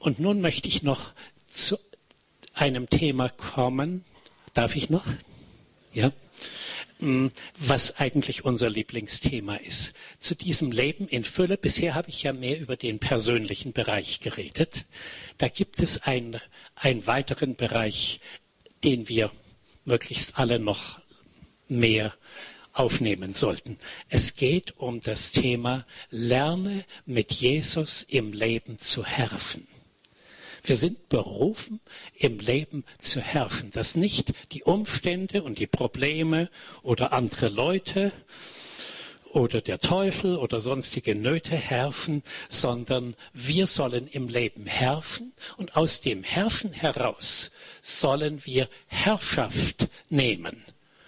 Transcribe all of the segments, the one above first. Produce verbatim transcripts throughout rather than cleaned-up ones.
Und nun möchte ich noch zu einem Thema kommen. Darf ich noch? Ja. Was eigentlich unser Lieblingsthema ist. Zu diesem Leben in Fülle, bisher habe ich ja mehr über den persönlichen Bereich geredet. Da gibt es ein, einen weiteren Bereich, den wir möglichst alle noch mehr aufnehmen sollten. Es geht um das Thema, lerne mit Jesus im Leben zu herrschen. Wir sind berufen, im Leben zu herrschen, dass nicht die Umstände und die Probleme oder andere Leute oder der Teufel oder sonstige Nöte herrschen, sondern wir sollen im Leben herrschen und aus dem Herrschen heraus sollen wir Herrschaft nehmen.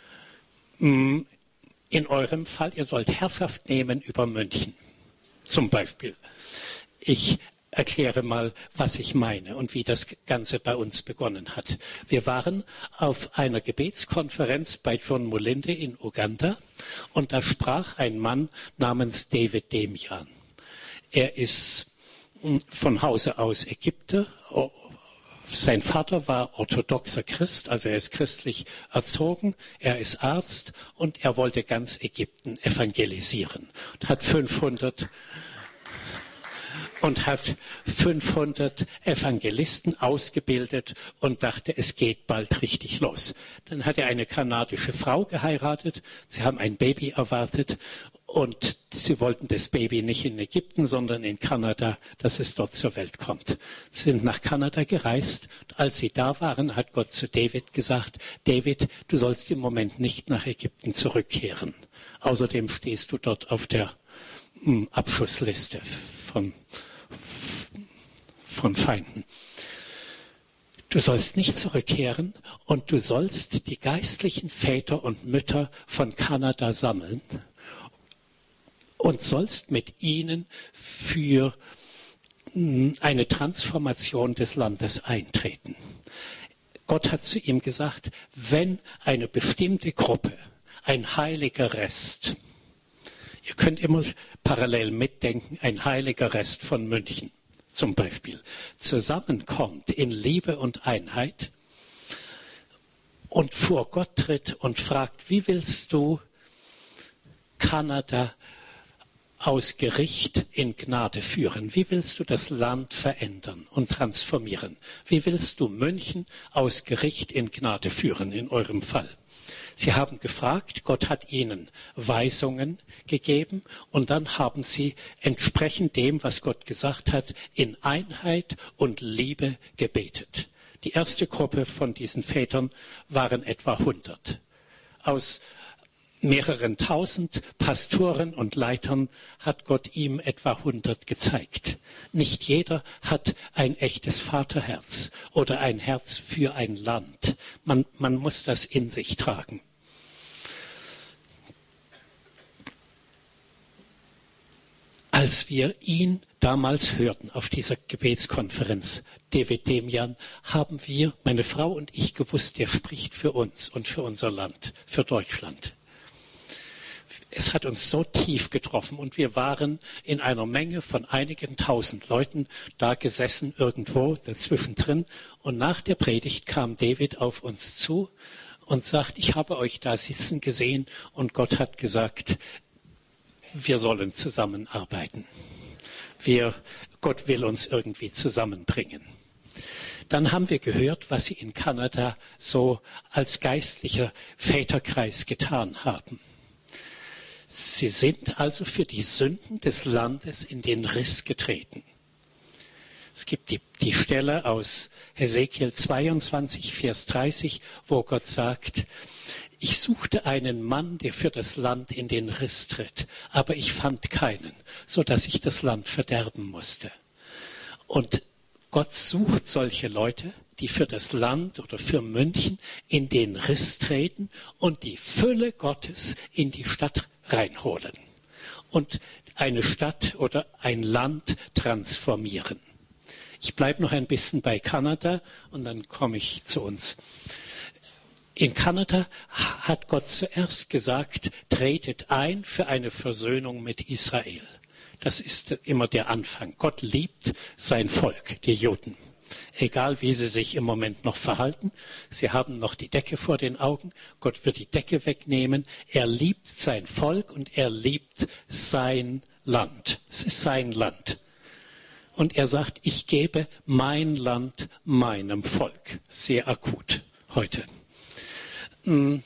In eurem Fall, ihr sollt Herrschaft nehmen über München, zum Beispiel. Ich erkläre mal, was ich meine und wie das Ganze bei uns begonnen hat. Wir waren auf einer Gebetskonferenz bei John Mulinde in Uganda und da sprach ein Mann namens David Demian. Er ist von Hause aus Ägypter. Sein Vater war orthodoxer Christ, also er ist christlich erzogen. Er ist Arzt und er wollte ganz Ägypten evangelisieren und hat fünfhundert und hat fünfhundert Evangelisten ausgebildet und dachte, es geht bald richtig los. Dann hat er eine kanadische Frau geheiratet, sie haben ein Baby erwartet und sie wollten das Baby nicht in Ägypten, sondern in Kanada, dass es dort zur Welt kommt. Sie sind nach Kanada gereist und als sie da waren, hat Gott zu David gesagt, David, du sollst im Moment nicht nach Ägypten zurückkehren. Außerdem stehst du dort auf der mh, Abschussliste von von Feinden. Du sollst nicht zurückkehren und du sollst die geistlichen Väter und Mütter von Kanada sammeln und sollst mit ihnen für eine Transformation des Landes eintreten. Gott hat zu ihm gesagt, wenn eine bestimmte Gruppe, ein heiliger Rest, ihr könnt immer parallel mitdenken, ein heiliger Rest von München zum Beispiel, zusammenkommt in Liebe und Einheit und vor Gott tritt und fragt, wie willst du Kanada aus Gericht in Gnade führen? Wie willst du das Land verändern und transformieren? Wie willst du München aus Gericht in Gnade führen in eurem Fall? Sie haben gefragt, Gott hat ihnen Weisungen gegeben und dann haben sie entsprechend dem, was Gott gesagt hat, in Einheit und Liebe gebetet. Die erste Gruppe von diesen Vätern waren etwa hundert. Aus mehreren tausend Pastoren und Leitern hat Gott ihm etwa hundert gezeigt. Nicht jeder hat ein echtes Vaterherz oder ein Herz für ein Land. Man, man muss das in sich tragen. Als wir ihn damals hörten auf dieser Gebetskonferenz, David Demian, haben wir, meine Frau und ich, gewusst, der spricht für uns und für unser Land, für Deutschland. Es hat uns so tief getroffen und wir waren in einer Menge von einigen tausend Leuten da gesessen, irgendwo dazwischen drin. Und nach der Predigt kam David auf uns zu und sagt, ich habe euch da sitzen gesehen und Gott hat gesagt, wir sollen zusammenarbeiten. Wir, Gott will uns irgendwie zusammenbringen. Dann haben wir gehört, was sie in Kanada so als geistlicher Väterkreis getan haben. Sie sind also für die Sünden des Landes in den Riss getreten. Es gibt die, die Stelle aus Hesekiel zweiundzwanzig, Vers dreißig, wo Gott sagt, ich suchte einen Mann, der für das Land in den Riss tritt, aber ich fand keinen, so dass ich das Land verderben musste. Und Gott sucht solche Leute, die für das Land oder für München in den Riss treten und die Fülle Gottes in die Stadt reinholen und eine Stadt oder ein Land transformieren. Ich bleibe noch ein bisschen bei Kanada und dann komme ich zu uns. In Kanada hat Gott zuerst gesagt, tretet ein für eine Versöhnung mit Israel. Das ist immer der Anfang. Gott liebt sein Volk, die Juden. Egal, wie sie sich im Moment noch verhalten. Sie haben noch die Decke vor den Augen. Gott wird die Decke wegnehmen. Er liebt sein Volk und er liebt sein Land. Es ist sein Land. Und er sagt, ich gebe mein Land meinem Volk. Sehr akut heute. Hm.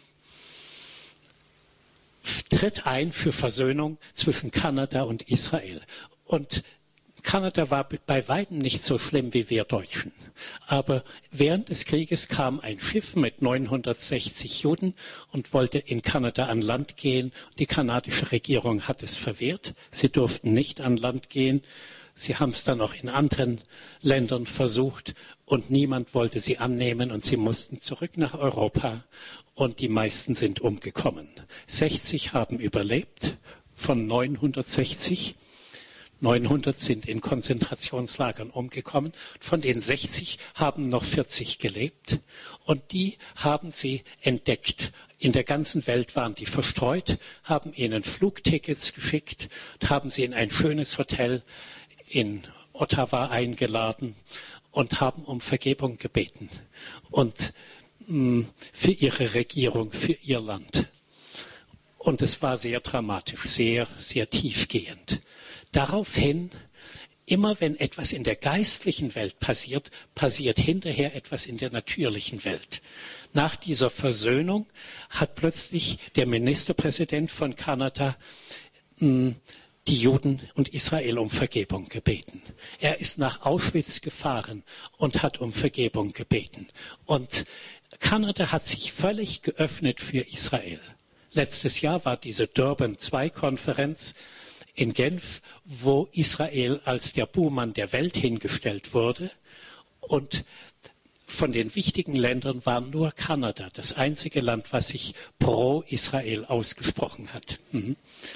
Tritt ein für Versöhnung zwischen Kanada und Israel. Und Kanada war bei weitem nicht so schlimm wie wir Deutschen. Aber während des Krieges kam ein Schiff mit neunhundertsechzig Juden und wollte in Kanada an Land gehen. Die kanadische Regierung hat es verwehrt. Sie durften nicht an Land gehen. Sie haben es dann auch in anderen Ländern versucht und niemand wollte sie annehmen und sie mussten zurück nach Europa und die meisten sind umgekommen. sechzig haben überlebt von neunhundertsechzig. neunhundert sind in Konzentrationslagern umgekommen. Von den sechzig haben noch vierzig gelebt und die haben sie entdeckt. In der ganzen Welt waren die verstreut, haben ihnen Flugtickets geschickt, haben sie in ein schönes Hotel in Ottawa eingeladen und haben um Vergebung gebeten und mh, für ihre Regierung, für ihr Land. Und es war sehr dramatisch, sehr, sehr tiefgehend. Daraufhin, immer wenn etwas in der geistlichen Welt passiert, passiert hinterher etwas in der natürlichen Welt. Nach dieser Versöhnung hat plötzlich der Ministerpräsident von Kanada mh, die Juden und Israel um Vergebung gebeten. Er ist nach Auschwitz gefahren und hat um Vergebung gebeten. Und Kanada hat sich völlig geöffnet für Israel. Letztes Jahr war diese Durban zwei Konferenz in Genf, wo Israel als der Buhmann der Welt hingestellt wurde. Und von den wichtigen Ländern war nur Kanada das einzige Land, was sich pro Israel ausgesprochen hat. Mhm.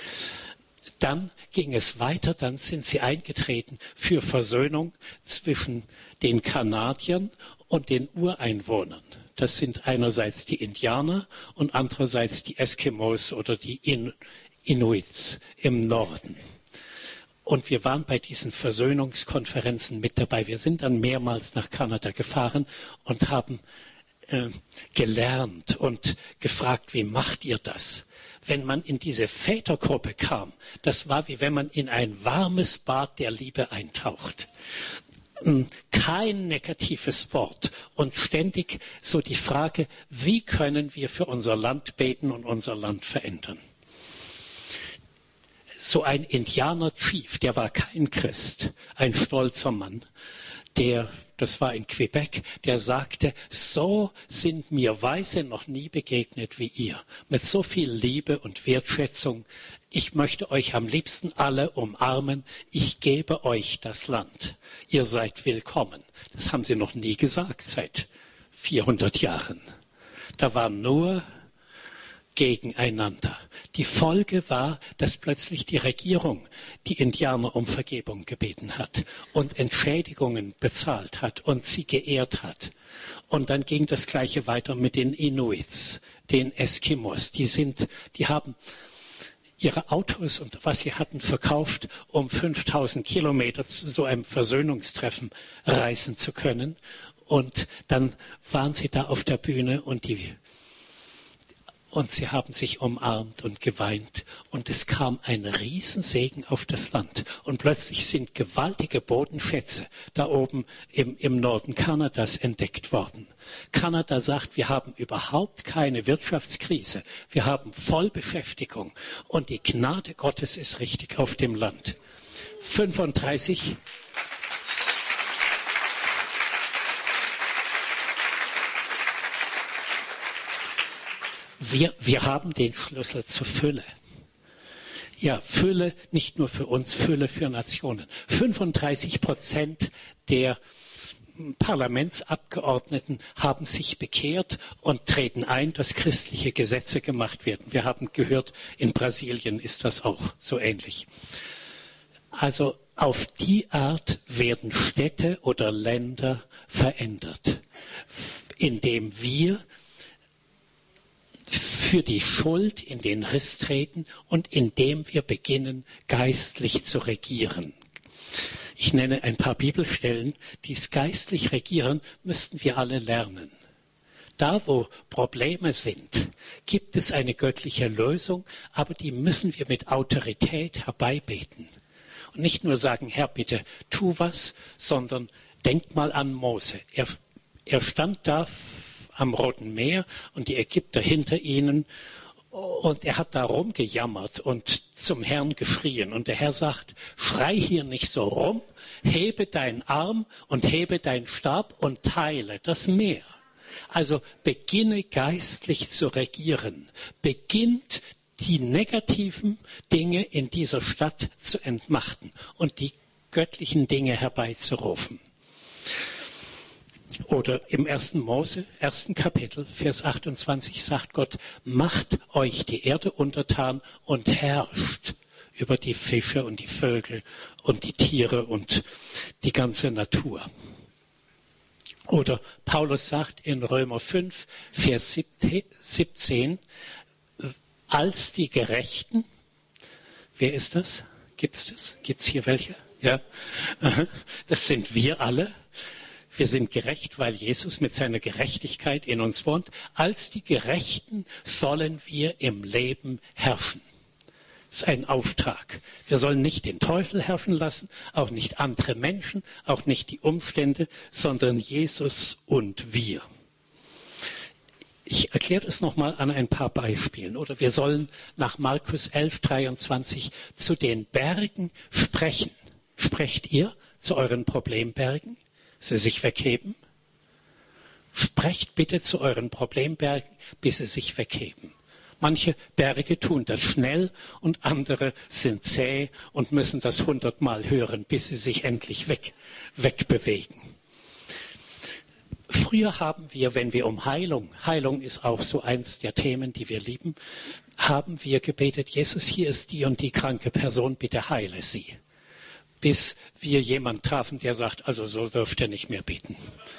Dann ging es weiter, dann sind sie eingetreten für Versöhnung zwischen den Kanadiern und den Ureinwohnern. Das sind einerseits die Indianer und andererseits die Eskimos oder die In- Inuits im Norden. Und wir waren bei diesen Versöhnungskonferenzen mit dabei. Wir sind dann mehrmals nach Kanada gefahren und haben äh, gelernt und gefragt, wie macht ihr das? Wenn man in diese Vätergruppe kam, das war wie wenn man in ein warmes Bad der Liebe eintaucht. Kein negatives Wort und ständig so die Frage, wie können wir für unser Land beten und unser Land verändern? So ein Indianer-Chief, der war kein Christ, ein stolzer Mann, der, das war in Quebec, der sagte, so sind mir Weiße noch nie begegnet wie ihr, mit so viel Liebe und Wertschätzung. Ich möchte euch am liebsten alle umarmen, ich gebe euch das Land. Ihr seid willkommen. Das haben sie noch nie gesagt seit vierhundert Jahren. Da war nur gegeneinander. Die Folge war, dass plötzlich die Regierung die Indianer um Vergebung gebeten hat und Entschädigungen bezahlt hat und sie geehrt hat. Und dann ging das Gleiche weiter mit den Inuits, den Eskimos. Die sind, die haben ihre Autos und was sie hatten verkauft, um fünftausend Kilometer zu so einem Versöhnungstreffen reisen zu können. Und dann waren sie da auf der Bühne und die Und sie haben sich umarmt und geweint. Und es kam ein Riesensegen auf das Land. Und plötzlich sind gewaltige Bodenschätze da oben im, im Norden Kanadas entdeckt worden. Kanada sagt, wir haben überhaupt keine Wirtschaftskrise. Wir haben Vollbeschäftigung. Und die Gnade Gottes ist richtig auf dem Land. fünfunddreißig Wir, wir haben den Schlüssel zur Fülle. Ja, Fülle nicht nur für uns, Fülle für Nationen. fünfunddreißig Prozent der Parlamentsabgeordneten haben sich bekehrt und treten ein, dass christliche Gesetze gemacht werden. Wir haben gehört, in Brasilien ist das auch so ähnlich. Also auf die Art werden Städte oder Länder verändert, indem wir für die Schuld in den Riss treten und indem wir beginnen, geistlich zu regieren. Ich nenne ein paar Bibelstellen. Dies geistlich regieren müssten wir alle lernen. Da, wo Probleme sind, gibt es eine göttliche Lösung, aber die müssen wir mit Autorität herbeibeten. Und nicht nur sagen, Herr, bitte tu was, sondern denkt mal an Mose. Er, er stand da am Roten Meer und die Ägypter hinter ihnen und er hat da rumgejammert und zum Herrn geschrien. Und der Herr sagt, schrei hier nicht so rum, hebe deinen Arm und hebe deinen Stab und teile das Meer. Also beginne geistlich zu regieren, beginnt die negativen Dinge in dieser Stadt zu entmachten und die göttlichen Dinge herbeizurufen. Oder im ersten Mose, ersten Kapitel, Vers achtundzwanzig sagt Gott, macht euch die Erde untertan und herrscht über die Fische und die Vögel und die Tiere und die ganze Natur. Oder Paulus sagt in Römer fünf, Vers siebzehn, als die Gerechten, wer ist das? Gibt es das? Gibt es hier welche? Ja, das sind wir alle. Wir sind gerecht, weil Jesus mit seiner Gerechtigkeit in uns wohnt. Als die Gerechten sollen wir im Leben herrschen. Das ist ein Auftrag. Wir sollen nicht den Teufel herrschen lassen, auch nicht andere Menschen, auch nicht die Umstände, sondern Jesus und wir. Ich erkläre es nochmal an ein paar Beispielen. Oder wir sollen nach Markus elf, dreiundzwanzig zu den Bergen sprechen. Sprecht ihr zu euren Problembergen, sie sich wegheben? Sprecht bitte zu euren Problembergen, bis sie sich wegheben. Manche Berge tun das schnell und andere sind zäh und müssen das hundertmal hören, bis sie sich endlich weg, wegbewegen. Früher haben wir, wenn wir um Heilung, Heilung ist auch so eins der Themen, die wir lieben, haben wir gebetet, Jesus, hier ist die und die kranke Person, bitte heile sie. Bis wir jemanden trafen, der sagt, also so dürft ihr nicht mehr beten.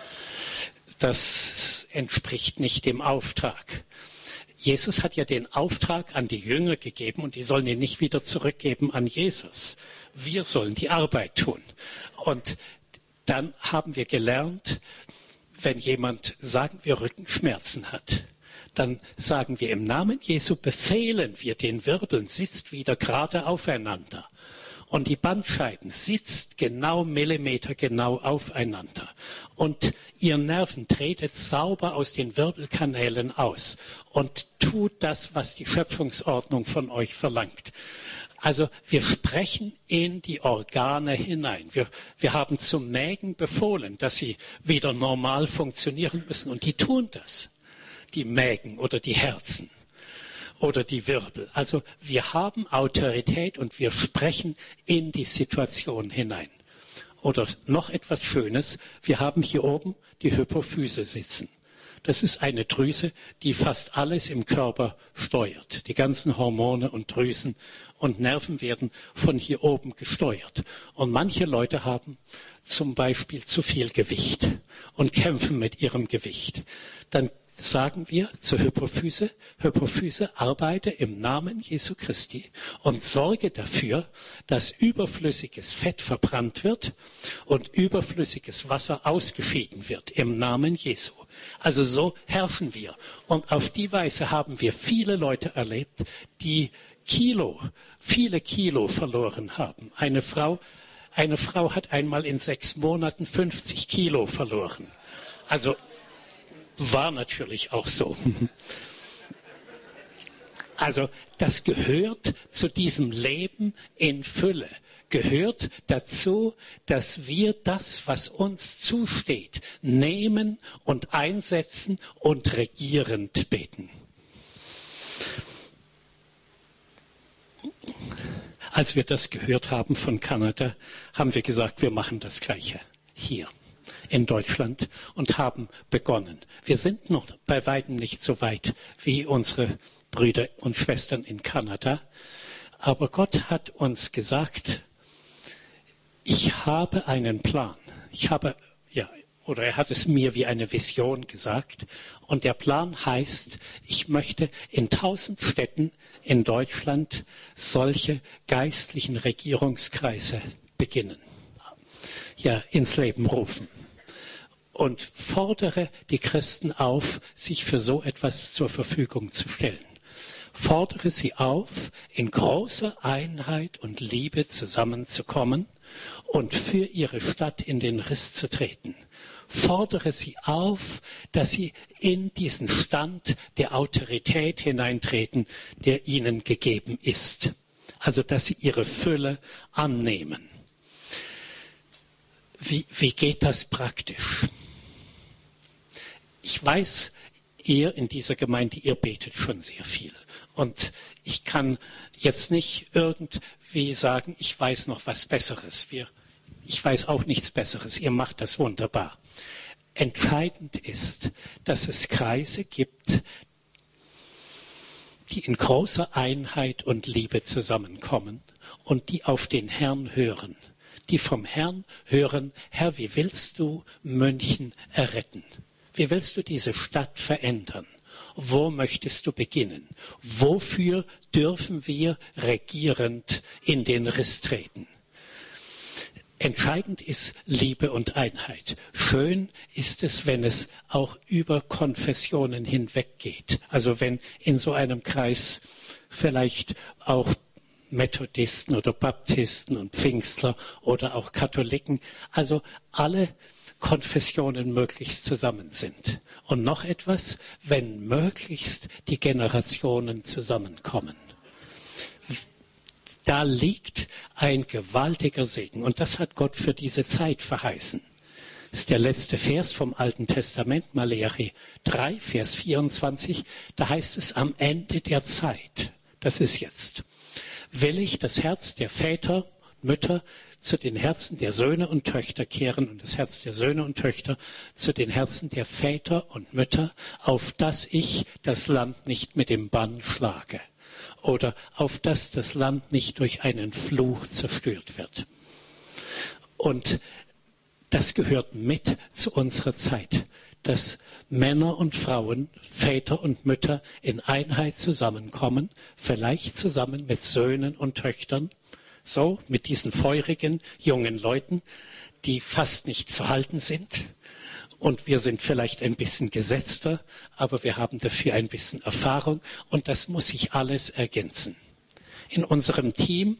Das entspricht nicht dem Auftrag. Jesus hat ja den Auftrag an die Jünger gegeben und die sollen ihn nicht wieder zurückgeben an Jesus. Wir sollen die Arbeit tun. Und dann haben wir gelernt, wenn jemand, sagen wir, Rückenschmerzen hat, dann sagen wir im Namen Jesu, befehlen wir den Wirbeln, sitzt wieder gerade aufeinander. Und die Bandscheiben sitzt genau Millimeter genau aufeinander. Und ihr Nerven tretet sauber aus den Wirbelkanälen aus und tut das, was die Schöpfungsordnung von euch verlangt. Also wir sprechen in die Organe hinein. Wir, wir haben zum Mägen befohlen, dass sie wieder normal funktionieren müssen. Und die tun das, die Mägen oder die Herzen. Oder die Wirbel. Also wir haben Autorität und wir sprechen in die Situation hinein. Oder noch etwas Schönes, wir haben hier oben die Hypophyse sitzen. Das ist eine Drüse, die fast alles im Körper steuert. Die ganzen Hormone und Drüsen und Nerven werden von hier oben gesteuert. Und manche Leute haben zum Beispiel zu viel Gewicht und kämpfen mit ihrem Gewicht. Dann sagen wir zur Hypophyse, Hypophyse, arbeite im Namen Jesu Christi und sorge dafür, dass überflüssiges Fett verbrannt wird und überflüssiges Wasser ausgeschieden wird im Namen Jesu. Also so herrschen wir. Und auf die Weise haben wir viele Leute erlebt, die Kilo, viele Kilo verloren haben. Eine Frau, eine Frau hat einmal in sechs Monaten fünfzig Kilo verloren. Also war natürlich auch so. Also das gehört zu diesem Leben in Fülle, gehört dazu, dass wir das, was uns zusteht, nehmen und einsetzen und regierend beten. Als wir das gehört haben von Kanada, haben wir gesagt, wir machen das Gleiche hier in Deutschland und haben begonnen. Wir sind noch bei weitem nicht so weit wie unsere Brüder und Schwestern in Kanada, aber Gott hat uns gesagt, ich habe einen Plan. Ich habe, ja, oder er hat es mir wie eine Vision gesagt. Und der Plan heißt, ich möchte in tausend Städten in Deutschland solche geistlichen Regierungskreise beginnen, ja, ins Leben rufen. Und fordere die Christen auf, sich für so etwas zur Verfügung zu stellen. Fordere sie auf, in großer Einheit und Liebe zusammenzukommen und für ihre Stadt in den Riss zu treten. Fordere sie auf, dass sie in diesen Stand der Autorität hineintreten, der ihnen gegeben ist. Also, dass sie ihre Fülle annehmen. Wie, wie geht das praktisch? Ich weiß, ihr in dieser Gemeinde, ihr betet schon sehr viel. Und ich kann jetzt nicht irgendwie sagen, ich weiß noch was Besseres. Wir, ich weiß auch nichts Besseres. Ihr macht das wunderbar. Entscheidend ist, dass es Kreise gibt, die in großer Einheit und Liebe zusammenkommen und die auf den Herrn hören. Die vom Herrn hören, Herr, wie willst du München erretten? Wie willst du diese Stadt verändern? Wo möchtest du beginnen? Wofür dürfen wir regierend in den Riss treten? Entscheidend ist Liebe und Einheit. Schön ist es, wenn es auch über Konfessionen hinweg geht. Also wenn in so einem Kreis vielleicht auch Methodisten oder Baptisten und Pfingstler oder auch Katholiken, also alle Konfessionen möglichst zusammen sind. Und noch etwas, wenn möglichst die Generationen zusammenkommen. Da liegt ein gewaltiger Segen. Und das hat Gott für diese Zeit verheißen. Das ist der letzte Vers vom Alten Testament, Maleachi drei, Vers vierundzwanzig. Da heißt es, am Ende der Zeit, das ist jetzt, will ich das Herz der Väter, Mütter zu den Herzen der Söhne und Töchter kehren und das Herz der Söhne und Töchter zu den Herzen der Väter und Mütter, auf dass ich das Land nicht mit dem Bann schlage oder auf dass das Land nicht durch einen Fluch zerstört wird. Und das gehört mit zu unserer Zeit, dass Männer und Frauen, Väter und Mütter in Einheit zusammenkommen, vielleicht zusammen mit Söhnen und Töchtern, so mit diesen feurigen jungen Leuten, die fast nicht zu halten sind. Und wir sind vielleicht ein bisschen gesetzter, aber wir haben dafür ein bisschen Erfahrung und das muss sich alles ergänzen. In unserem Team,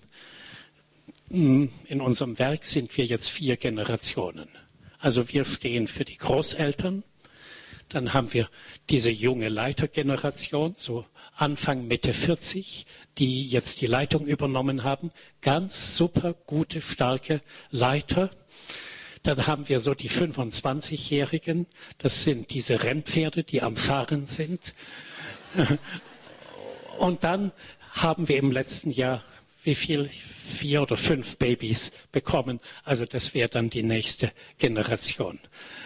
in unserem Werk sind wir jetzt vier Generationen. Also wir stehen für die Großeltern. Dann haben wir diese junge Leitergeneration, so Anfang, Mitte vierzig, die jetzt die Leitung übernommen haben. Ganz super, gute, starke Leiter. Dann haben wir so die fünfundzwanzigjährigen. Das sind diese Rennpferde, die am Scharen sind. Und dann haben wir im letzten Jahr, wie viel? Vier oder fünf Babys bekommen. Also das wäre dann die nächste Generation.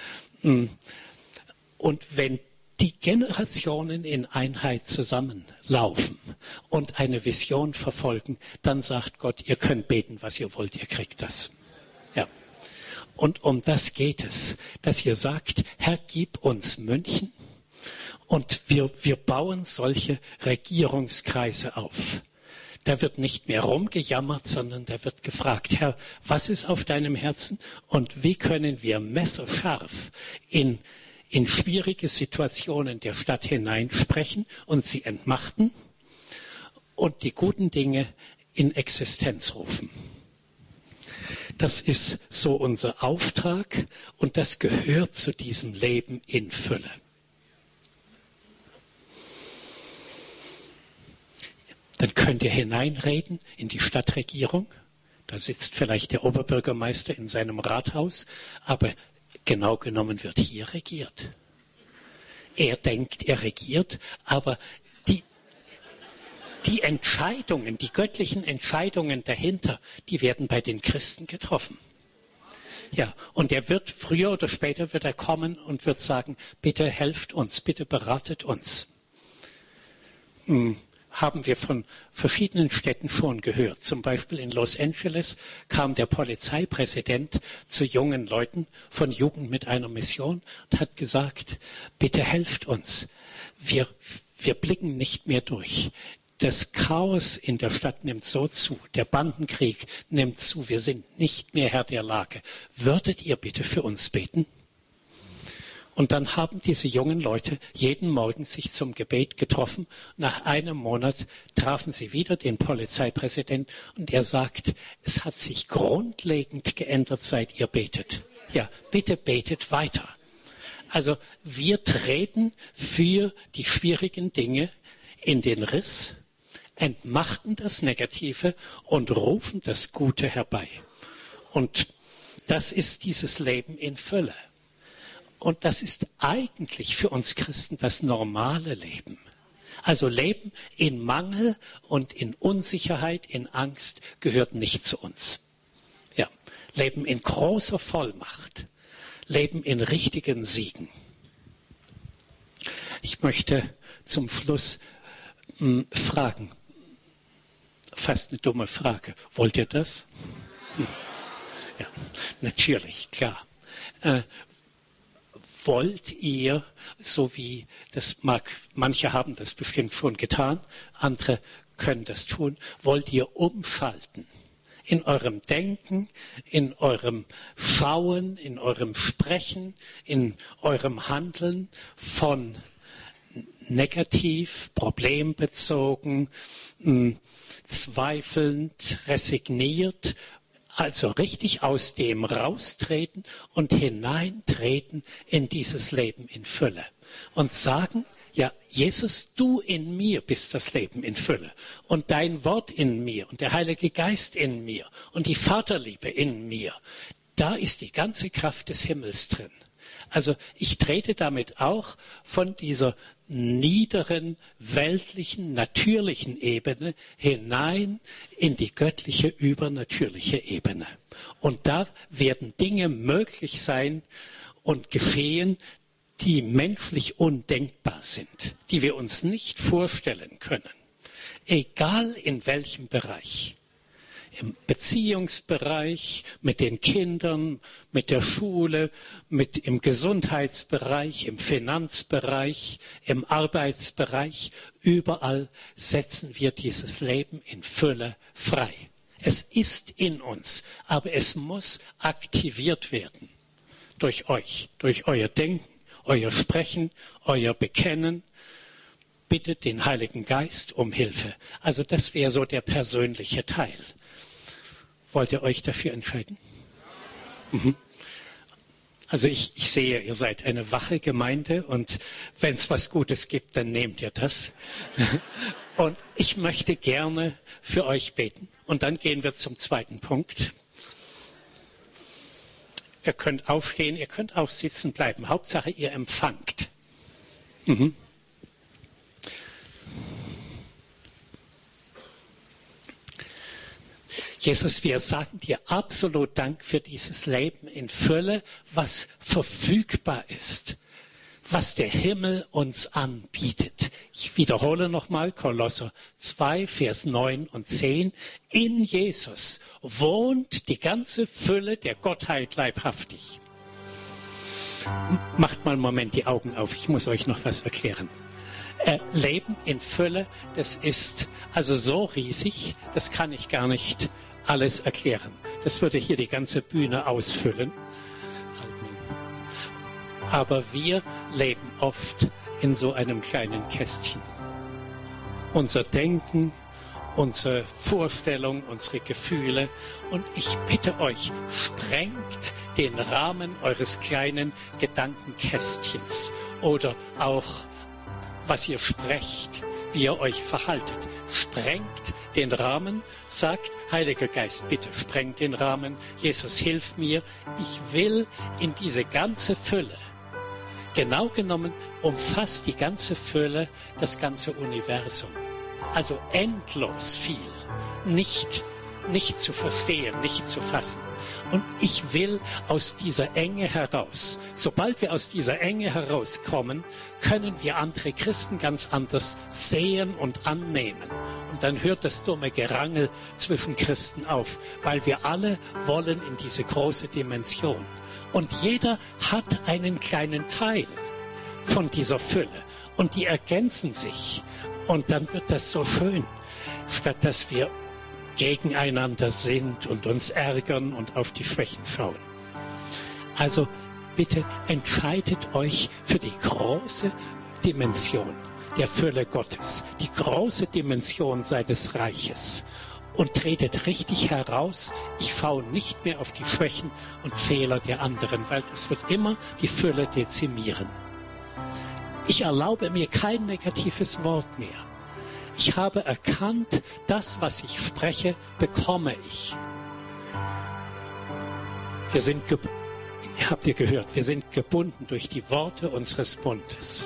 Und wenn die Generationen in Einheit zusammenlaufen und eine Vision verfolgen, dann sagt Gott, ihr könnt beten, was ihr wollt, ihr kriegt das. Ja. Und um das geht es, dass ihr sagt, Herr, gib uns München und wir, wir bauen solche Regierungskreise auf. Da wird nicht mehr rumgejammert, sondern da wird gefragt, Herr, was ist auf deinem Herzen und wie können wir messerscharf in in schwierige Situationen der Stadt hineinsprechen und sie entmachten und die guten Dinge in Existenz rufen. Das ist so unser Auftrag und das gehört zu diesem Leben in Fülle. Dann könnt ihr hineinreden in die Stadtregierung. Da sitzt vielleicht der Oberbürgermeister in seinem Rathaus, aber genau genommen wird hier regiert. Er denkt, er regiert, aber die, die Entscheidungen, die göttlichen Entscheidungen dahinter, die werden bei den Christen getroffen. Ja, und er wird, früher oder später wird er kommen und wird sagen, bitte helft uns, bitte beratet uns. haben wir von verschiedenen Städten schon gehört. Zum Beispiel in Los Angeles kam der Polizeipräsident zu jungen Leuten von Jugend mit einer Mission und hat gesagt, bitte helft uns. Wir, wir blicken nicht mehr durch. Das Chaos in der Stadt nimmt so zu. Der Bandenkrieg nimmt zu. Wir sind nicht mehr Herr der Lage. Würdet ihr bitte für uns beten? Und dann haben diese jungen Leute jeden Morgen sich zum Gebet getroffen. Nach einem Monat trafen sie wieder den Polizeipräsidenten und er sagt, es hat sich grundlegend geändert, seit ihr betet. Ja, bitte betet weiter. Also wir treten für die schwierigen Dinge in den Riss, entmachten das Negative und rufen das Gute herbei. Und das ist dieses Leben in Fülle. Und das ist eigentlich für uns Christen das normale Leben. Also Leben in Mangel und in Unsicherheit, in Angst gehört nicht zu uns. Ja, Leben in großer Vollmacht, Leben in richtigen Siegen. Ich möchte zum Schluss mh, fragen, fast eine dumme Frage, wollt ihr das? Hm. Ja, natürlich, klar. Äh, Wollt ihr, so wie das mag, manche haben das bestimmt schon getan, andere können das tun, wollt ihr umschalten in eurem Denken, in eurem Schauen, in eurem Sprechen, in eurem Handeln von negativ, problembezogen, mh, zweifelnd, resigniert, also richtig aus dem raustreten und hineintreten in dieses Leben in Fülle. Und sagen, ja, Jesus, du in mir bist das Leben in Fülle. Und dein Wort in mir und der Heilige Geist in mir und die Vaterliebe in mir. Da ist die ganze Kraft des Himmels drin. Also ich trete damit auch von dieser niederen, weltlichen, natürlichen Ebene hinein in die göttliche, übernatürliche Ebene. Und da werden Dinge möglich sein und geschehen, die menschlich undenkbar sind, die wir uns nicht vorstellen können. Egal in welchem Bereich. Im Beziehungsbereich, mit den Kindern, mit der Schule, mit im Gesundheitsbereich, im Finanzbereich, im Arbeitsbereich. Überall setzen wir dieses Leben in Fülle frei. Es ist in uns, aber es muss aktiviert werden. Durch euch, durch euer Denken, euer Sprechen, euer Bekennen. Bittet den Heiligen Geist um Hilfe. Also das wäre so der persönliche Teil. Wollt ihr euch dafür entscheiden? Mhm. Also ich, ich sehe, ihr seid eine wache Gemeinde und wenn es was Gutes gibt, dann nehmt ihr das. Und ich möchte gerne für euch beten. Und dann gehen wir zum zweiten Punkt. Ihr könnt aufstehen, ihr könnt auch sitzen bleiben. Hauptsache, ihr empfangt. Mhm. Jesus, wir sagen dir absolut Dank für dieses Leben in Fülle, was verfügbar ist, was der Himmel uns anbietet. Ich wiederhole nochmal Kolosser zwei, Vers neun und zehn. In Jesus wohnt die ganze Fülle der Gottheit leibhaftig. Macht mal einen Moment die Augen auf, ich muss euch noch was erklären. Äh, Leben in Fülle, das ist also so riesig, das kann ich gar nicht alles erklären. Das würde hier die ganze Bühne ausfüllen. Aber wir leben oft in so einem kleinen Kästchen. Unser Denken, unsere Vorstellung, unsere Gefühle. Und ich bitte euch, sprengt den Rahmen eures kleinen Gedankenkästchens oder auch, was ihr sprecht, wie ihr euch verhaltet. Sprengt den Rahmen, sagt, Heiliger Geist, bitte sprengt den Rahmen. Jesus, hilf mir. Ich will in diese ganze Fülle. Genau genommen umfasst die ganze Fülle das ganze Universum. Also endlos viel. Nicht nicht zu verstehen, nicht zu fassen. Und ich will aus dieser Enge heraus, sobald wir aus dieser Enge herauskommen, können wir andere Christen ganz anders sehen und annehmen. Und dann hört das dumme Gerangel zwischen Christen auf, weil wir alle wollen in diese große Dimension. Und jeder hat einen kleinen Teil von dieser Fülle. Und die ergänzen sich. Und dann wird das so schön, statt dass wir gegeneinander sind und uns ärgern und auf die Schwächen schauen. Also bitte entscheidet euch für die große Dimension der Fülle Gottes, die große Dimension seines Reiches und tretet richtig heraus. Ich schaue nicht mehr auf die Schwächen und Fehler der anderen, weil es wird immer die Fülle dezimieren. Ich erlaube mir kein negatives Wort mehr. Ich habe erkannt, das, was ich spreche, bekomme ich. Wir sind, habt ihr gehört, wir sind gebunden durch die Worte unseres Mundes.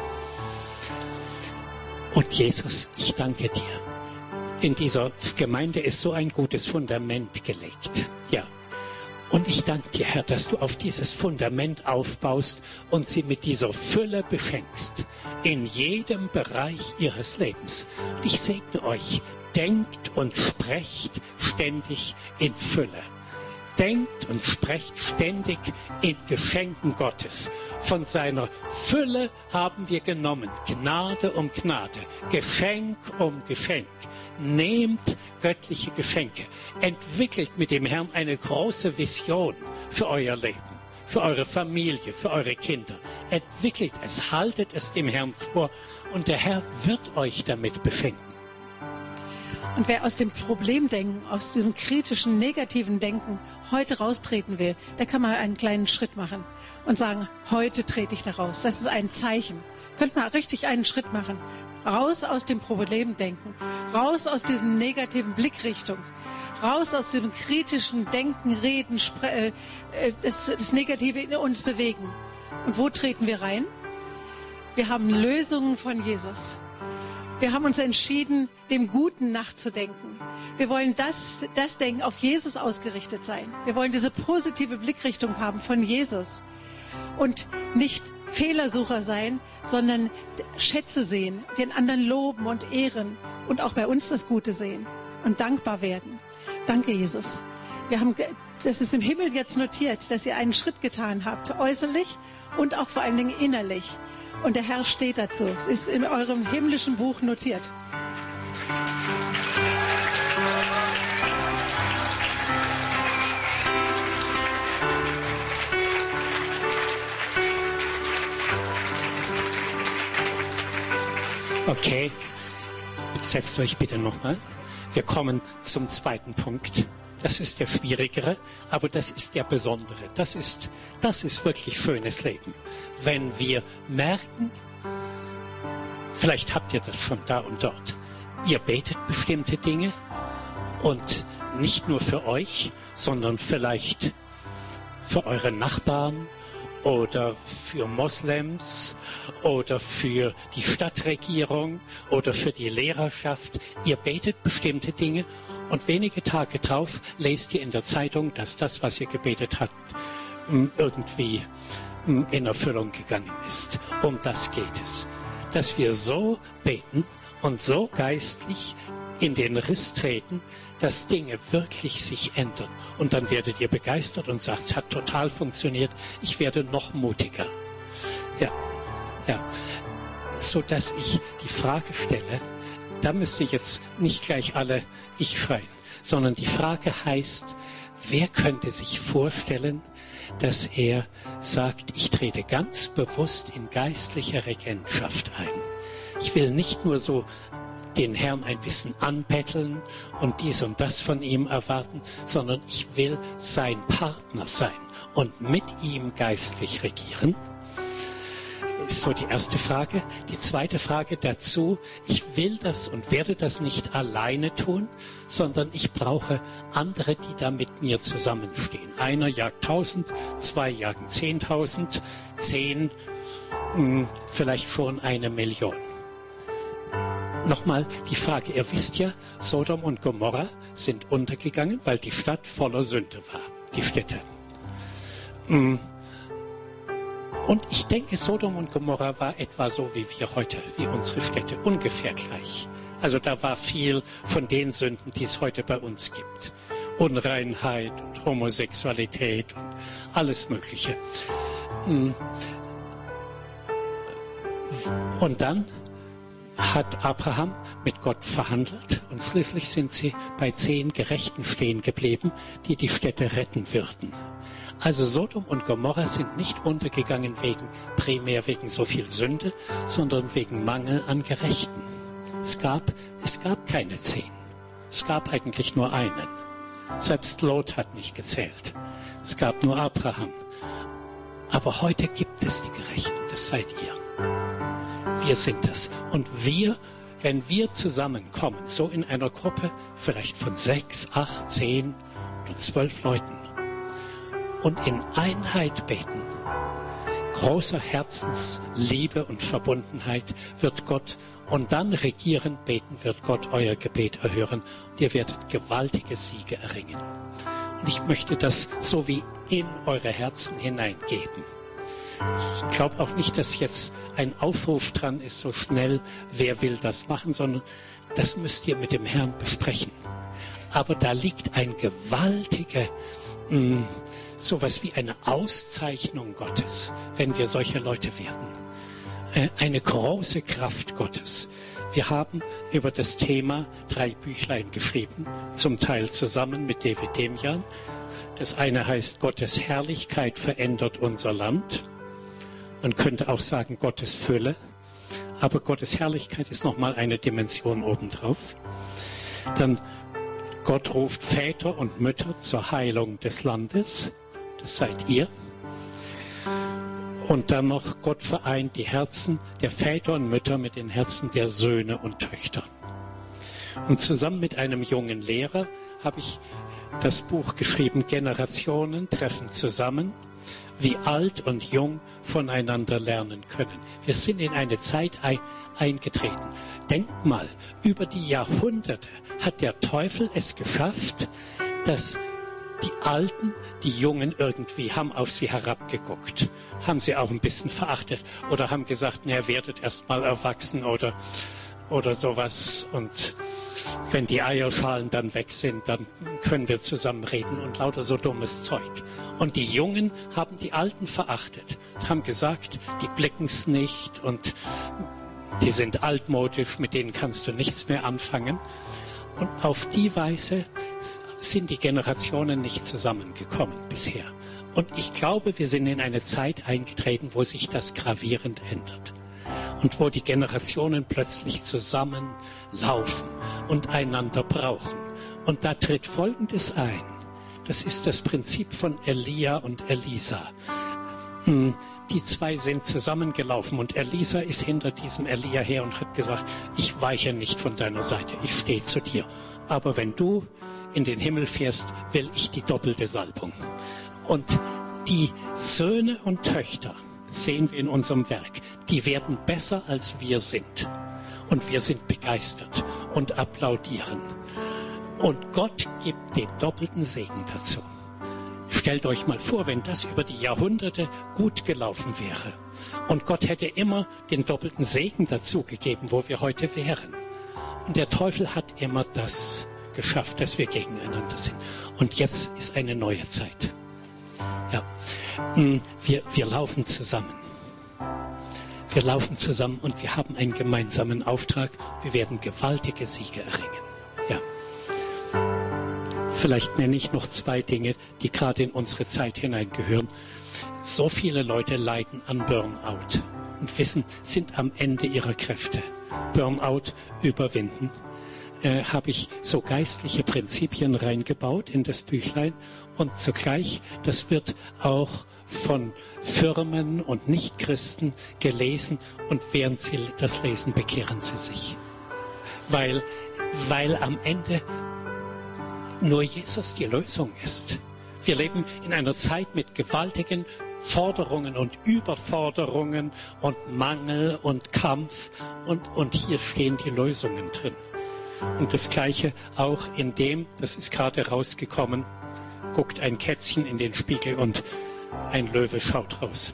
Und Jesus, ich danke dir. In dieser Gemeinde ist so ein gutes Fundament gelegt. Ja. Und ich danke dir, Herr, dass du auf dieses Fundament aufbaust und sie mit dieser Fülle beschenkst. In jedem Bereich ihres Lebens. Und ich segne euch. Denkt und sprecht ständig in Fülle. Denkt und sprecht ständig in Geschenken Gottes. Von seiner Fülle haben wir genommen. Gnade um Gnade. Geschenk um Geschenk. Nehmt göttliche Geschenke. Entwickelt mit dem Herrn eine große Vision für euer Leben, für eure Familie, für eure Kinder. Entwickelt es, haltet es dem Herrn vor und der Herr wird euch damit beschenken. Und wer aus dem Problemdenken, aus diesem kritischen, negativen Denken heute raustreten will, der kann mal einen kleinen Schritt machen und sagen, heute trete ich da raus. Das ist ein Zeichen. Könnt mal richtig einen Schritt machen. Raus aus dem Problemdenken, raus aus diesem negativen Blickrichtung, raus aus diesem kritischen Denken, Reden, Spre äh, das, das Negative in uns bewegen. Und wo treten wir rein? Wir haben Lösungen von Jesus. Wir haben uns entschieden, dem Guten nachzudenken. Wir wollen das, das Denken auf Jesus ausgerichtet sein. Wir wollen diese positive Blickrichtung haben von Jesus. Und nicht Fehlersucher sein, sondern Schätze sehen, den anderen loben und ehren und auch bei uns das Gute sehen und dankbar werden. Danke, Jesus. Wir haben, das ist im Himmel jetzt notiert, dass ihr einen Schritt getan habt, äußerlich und auch vor allen Dingen innerlich. Und der Herr steht dazu. Es ist in eurem himmlischen Buch notiert. Okay, setzt euch bitte nochmal. Wir kommen zum zweiten Punkt. Das ist der schwierigere, aber das ist der besondere. Das ist, das ist wirklich schönes Leben. Wenn wir merken, vielleicht habt ihr das schon da und dort, ihr betet bestimmte Dinge und nicht nur für euch, sondern vielleicht für eure Nachbarn oder für Moslems oder für die Stadtregierung oder für die Lehrerschaft. Ihr betet bestimmte Dinge und wenige Tage drauf lest ihr in der Zeitung, dass das, was ihr gebetet habt, irgendwie in Erfüllung gegangen ist. Um das geht es. Dass wir so beten und so geistlich in den Riss treten, dass Dinge wirklich sich ändern. Und dann werdet ihr begeistert und sagt, es hat total funktioniert, ich werde noch mutiger. Ja, ja. So dass ich die Frage stelle, da müsst ihr jetzt nicht gleich alle ich schreien, sondern die Frage heißt, wer könnte sich vorstellen, dass er sagt, ich trete ganz bewusst in geistliche Regentschaft ein. Ich will nicht nur so den Herrn ein bisschen anbetteln und dies und das von ihm erwarten, sondern ich will sein Partner sein und mit ihm geistlich regieren. Das ist so die erste Frage. Die zweite Frage dazu, ich will das und werde das nicht alleine tun, sondern ich brauche andere, die da mit mir zusammenstehen. Einer jagt tausend, zwei jagen zehntausend, zehn, mh, vielleicht schon eine Million. Nochmal die Frage, ihr wisst ja, Sodom und Gomorra sind untergegangen, weil die Stadt voller Sünde war, die Städte. Und ich denke, Sodom und Gomorra war etwa so wie wir heute, wie unsere Städte, ungefähr gleich. Also da war viel von den Sünden, die es heute bei uns gibt. Unreinheit und Homosexualität und alles Mögliche. Und dann hat Abraham mit Gott verhandelt und schließlich sind sie bei zehn Gerechten stehen geblieben, die die Städte retten würden. Also Sodom und Gomorra sind nicht untergegangen wegen, primär wegen so viel Sünde, sondern wegen Mangel an Gerechten. Es gab, es gab keine zehn. Es gab eigentlich nur einen. Selbst Lot hat nicht gezählt. Es gab nur Abraham. Aber heute gibt es die Gerechten, das seid ihr. Wir sind das. Und wir, wenn wir zusammenkommen, so in einer Gruppe, vielleicht von sechs, acht, zehn oder zwölf Leuten, und in Einheit beten, großer Herzensliebe und Verbundenheit wird Gott, und dann regieren, beten wird Gott euer Gebet erhören und ihr werdet gewaltige Siege erringen. Und ich möchte das so wie in eure Herzen hineingeben. Ich glaube auch nicht, dass jetzt ein Aufruf dran ist, so schnell, wer will das machen, sondern das müsst ihr mit dem Herrn besprechen. Aber da liegt ein gewaltiger, mh, sowas wie eine Auszeichnung Gottes, wenn wir solche Leute werden. Äh, eine große Kraft Gottes. Wir haben über das Thema drei Büchlein geschrieben, zum Teil zusammen mit David Demian. Das eine heißt, Gottes Herrlichkeit verändert unser Land. Man könnte auch sagen, Gottes Fülle. Aber Gottes Herrlichkeit ist nochmal eine Dimension obendrauf. Dann Gott ruft Väter und Mütter zur Heilung des Landes. Das seid ihr. Und dann noch, Gott vereint die Herzen der Väter und Mütter mit den Herzen der Söhne und Töchter. Und zusammen mit einem jungen Lehrer habe ich das Buch geschrieben, Generationen treffen zusammen, wie alt und jung voneinander lernen können. Wir sind in eine Zeit eingetreten. Denkt mal, über die Jahrhunderte hat der Teufel es geschafft, dass die Alten, die Jungen irgendwie haben auf sie herabgeguckt, haben sie auch ein bisschen verachtet oder haben gesagt, na, ihr werdet erst mal erwachsen oder, oder sowas. Und wenn die Eierschalen dann weg sind, dann können wir zusammen reden und lauter so dummes Zeug. Und die Jungen haben die Alten verachtet, haben gesagt, die blicken's nicht und die sind altmodisch, mit denen kannst du nichts mehr anfangen. Und auf die Weise sind die Generationen nicht zusammengekommen bisher. Und ich glaube, wir sind in eine Zeit eingetreten, wo sich das gravierend ändert. Und wo die Generationen plötzlich zusammenlaufen und einander brauchen. Und da tritt Folgendes ein. Das ist das Prinzip von Elia und Elisa. Die zwei sind zusammengelaufen und Elisa ist hinter diesem Elia her und hat gesagt, ich weiche nicht von deiner Seite, ich stehe zu dir. Aber wenn du in den Himmel fährst, will ich die doppelte Salbung. Und die Söhne und Töchter, sehen wir in unserem Werk, die werden besser als wir sind. Und wir sind begeistert und applaudieren. Und Gott gibt den doppelten Segen dazu. Stellt euch mal vor, wenn das über die Jahrhunderte gut gelaufen wäre. Und Gott hätte immer den doppelten Segen dazu gegeben, wo wir heute wären. Und der Teufel hat immer das geschafft, dass wir gegeneinander sind. Und jetzt ist eine neue Zeit. Ja, wir, wir laufen zusammen. Wir laufen zusammen und wir haben einen gemeinsamen Auftrag. Wir werden gewaltige Siege erringen. Ja. Vielleicht nenne ich noch zwei Dinge, die gerade in unsere Zeit hineingehören. So viele Leute leiden an Burnout und wissen, sind am Ende ihrer Kräfte. Burnout überwinden. Äh, habe ich so geistliche Prinzipien reingebaut in das Büchlein und zugleich, das wird auch von Firmen und Nichtchristen gelesen und während sie das lesen, bekehren sie sich. Weil, weil am Ende nur Jesus die Lösung ist. Wir leben in einer Zeit mit gewaltigen Forderungen und Überforderungen und Mangel und Kampf und, und hier stehen die Lösungen drin. Und das Gleiche auch in dem, das ist gerade rausgekommen, guckt ein Kätzchen in den Spiegel und ein Löwe schaut raus.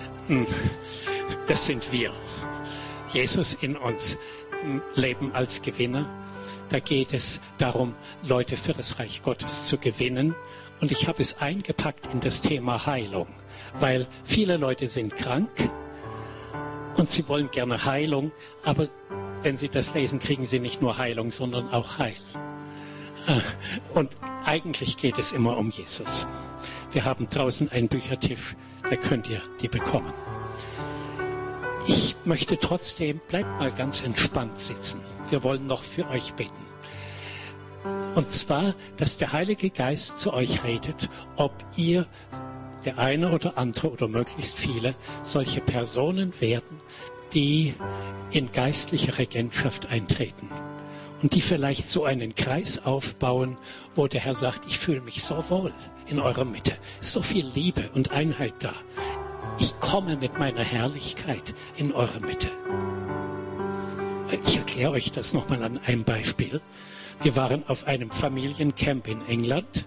Das sind wir. Jesus in uns, Leben als Gewinner. Da geht es darum, Leute für das Reich Gottes zu gewinnen. Und ich habe es eingepackt in das Thema Heilung, weil viele Leute sind krank und sie wollen gerne Heilung, aber wenn sie das lesen, kriegen sie nicht nur Heilung, sondern auch Heil. Und eigentlich geht es immer um Jesus. Wir haben draußen einen Büchertisch, da könnt ihr die bekommen. Ich möchte trotzdem, bleibt mal ganz entspannt sitzen. Wir wollen noch für euch beten. Und zwar, dass der Heilige Geist zu euch redet, ob ihr, der eine oder andere oder möglichst viele, solche Personen werden, die in geistliche Regentschaft eintreten. Und die vielleicht so einen Kreis aufbauen, wo der Herr sagt, ich fühle mich so wohl in eurer Mitte. So viel Liebe und Einheit da. Ich komme mit meiner Herrlichkeit in eure Mitte. Ich erkläre euch das nochmal an einem Beispiel. Wir waren auf einem Familiencamp in England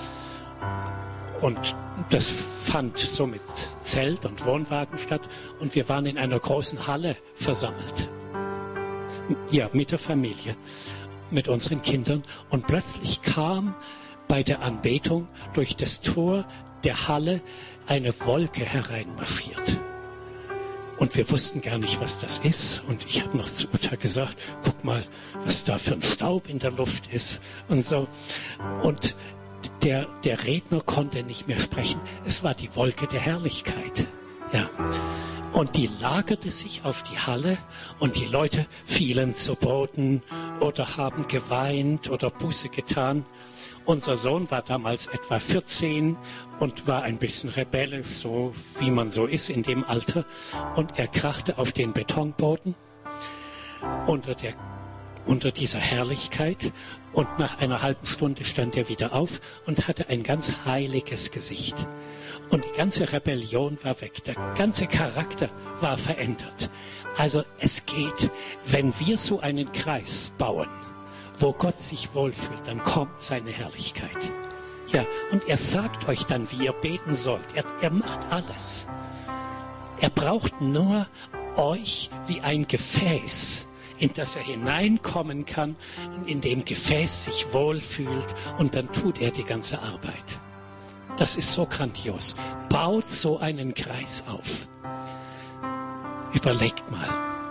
und das fand so mit Zelt und Wohnwagen statt und wir waren in einer großen Halle versammelt. Ja, mit der Familie, mit unseren Kindern und plötzlich kam bei der Anbetung durch das Tor der Halle eine Wolke hereinmarschiert. Und wir wussten gar nicht, was das ist. Und ich habe noch zu Uta gesagt, guck mal, was da für ein Staub in der Luft ist und so. Und der, der Redner konnte nicht mehr sprechen. Es war die Wolke der Herrlichkeit. Ja. Und die lagerte sich auf die Halle und die Leute fielen zu Boden oder haben geweint oder Buße getan. Unser Sohn war damals etwa vierzehn und war ein bisschen rebellisch, so wie man so ist in dem Alter. Und er krachte auf den Betonboden unter, der, unter dieser Herrlichkeit. Und nach einer halben Stunde stand er wieder auf und hatte ein ganz heiliges Gesicht. Und die ganze Rebellion war weg, der ganze Charakter war verändert. Also es geht, wenn wir so einen Kreis bauen, wo Gott sich wohlfühlt, dann kommt seine Herrlichkeit. Ja, und er sagt euch dann, wie ihr beten sollt. Er, er macht alles. Er braucht nur euch wie ein Gefäß, in das er hineinkommen kann, in dem Gefäß sich wohlfühlt und dann tut er die ganze Arbeit. Das ist so grandios. Baut so einen Kreis auf. Überlegt mal.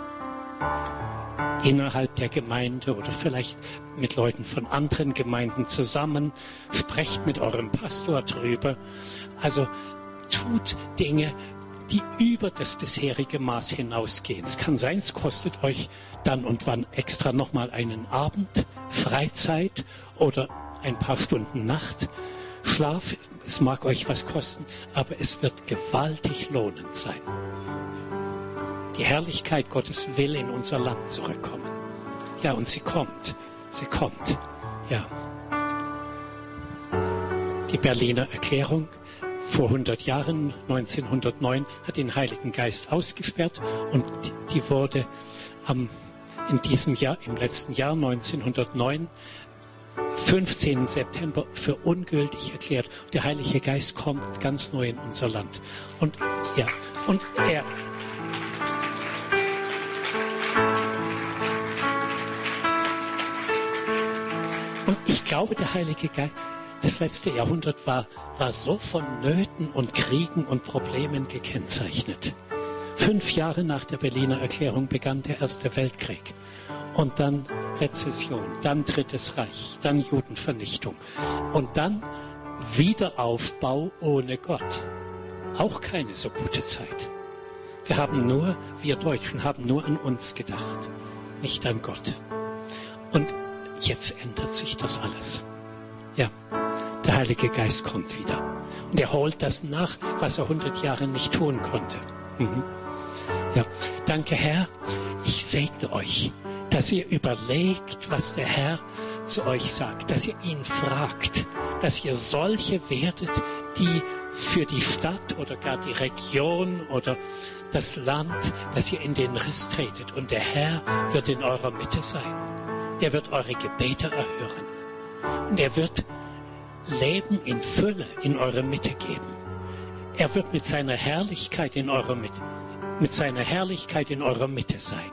Innerhalb der Gemeinde oder vielleicht mit Leuten von anderen Gemeinden zusammen. Sprecht mit eurem Pastor drüber. Also tut Dinge, die über das bisherige Maß hinausgehen. Es kann sein, es kostet euch dann und wann extra nochmal einen Abend, Freizeit oder ein paar Stunden Nacht. Schlaf, es mag euch was kosten, aber es wird gewaltig lohnend sein. Die Herrlichkeit Gottes will in unser Land zurückkommen. Ja, und sie kommt. Sie kommt. Ja. Die Berliner Erklärung vor hundert Jahren, neunzehnhundertneun, hat den Heiligen Geist ausgesperrt und die wurde am, in diesem Jahr, im letzten Jahr neunzehnhundertneun, fünfzehnten September für ungültig erklärt. Der Heilige Geist kommt ganz neu in unser Land. Und ja, und er und ich glaube, der Heilige Geist, das letzte Jahrhundert war, war so von Nöten und Kriegen und Problemen gekennzeichnet. Fünf Jahre nach der Berliner Erklärung begann der Erste Weltkrieg. Und dann Rezession, dann Drittes Reich, dann Judenvernichtung und dann Wiederaufbau ohne Gott. Auch keine so gute Zeit. Wir haben nur, wir Deutschen haben nur an uns gedacht, nicht an Gott. Und jetzt ändert sich das alles. Ja, der Heilige Geist kommt wieder. Und er holt das nach, was er hundert Jahre nicht tun konnte. Mhm. Ja, danke Herr, ich segne euch, dass ihr überlegt, was der Herr zu euch sagt, dass ihr ihn fragt, dass ihr solche werdet, die für die Stadt oder gar die Region oder das Land, dass ihr in den Riss tretet. Und der Herr wird in eurer Mitte sein. Er wird eure Gebete erhören. Und er wird Leben in Fülle in eure Mitte geben. Er wird mit seiner Herrlichkeit in eurer Mitte, mit seiner Herrlichkeit in eurer Mitte sein.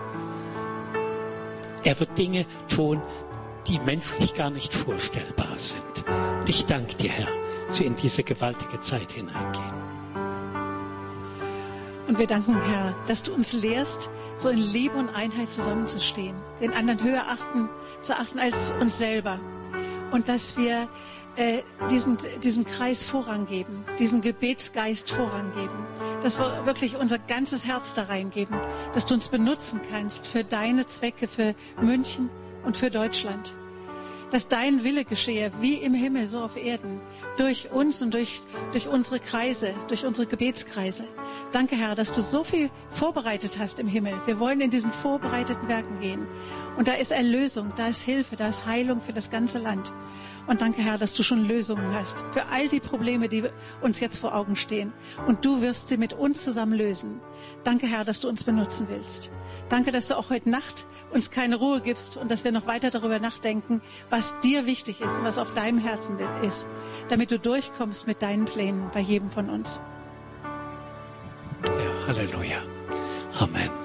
Er wird Dinge tun, die menschlich gar nicht vorstellbar sind. Und ich danke dir, Herr, dass wir in diese gewaltige Zeit hineingehen. Und wir danken, Herr, dass du uns lehrst, so in Liebe und Einheit zusammenzustehen, den anderen höher achten, zu achten als uns selber. Und dass wir äh, diesen, diesem Kreis Vorrang geben, diesen Gebetsgeist Vorrang geben. Dass wir wirklich unser ganzes Herz da reingeben, dass du uns benutzen kannst für deine Zwecke, für München und für Deutschland. Dass dein Wille geschehe, wie im Himmel, so auf Erden, durch uns und durch, durch unsere Kreise, durch unsere Gebetskreise. Danke, Herr, dass du so viel vorbereitet hast im Himmel. Wir wollen in diesen vorbereiteten Werken gehen. Und da ist Erlösung, da ist Hilfe, da ist Heilung für das ganze Land. Und danke, Herr, dass du schon Lösungen hast für all die Probleme, die uns jetzt vor Augen stehen. Und du wirst sie mit uns zusammen lösen. Danke, Herr, dass du uns benutzen willst. Danke, dass du auch heute Nacht uns keine Ruhe gibst und dass wir noch weiter darüber nachdenken, was dir wichtig ist und was auf deinem Herzen ist, damit du durchkommst mit deinen Plänen bei jedem von uns. Ja, Halleluja. Amen.